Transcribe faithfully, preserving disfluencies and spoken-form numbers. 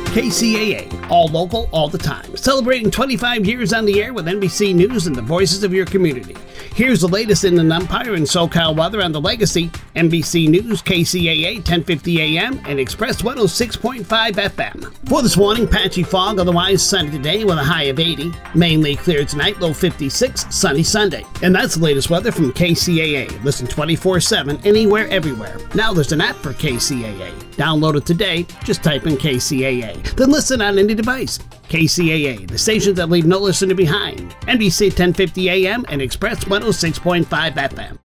K C A A, all local, all the time. Celebrating twenty-five years on the air with N B C News and the voices of your community. Here's the latest in the Empire and SoCal weather on the Legacy, N B C News, K C A A, ten fifty A M, and Express one oh six point five F M. For this morning, patchy fog, otherwise sunny today with a high of eighty. Mainly clear tonight, low fifty-six, sunny Sunday. And that's the latest weather from K C A A. Listen twenty-four seven, anywhere, everywhere. Now there's an app for K C A A. Download it today, just type in K C A A. Then listen on any device. K C A A, the stations that leave no listener behind. N B C ten fifty A M and Express one oh six point five F M.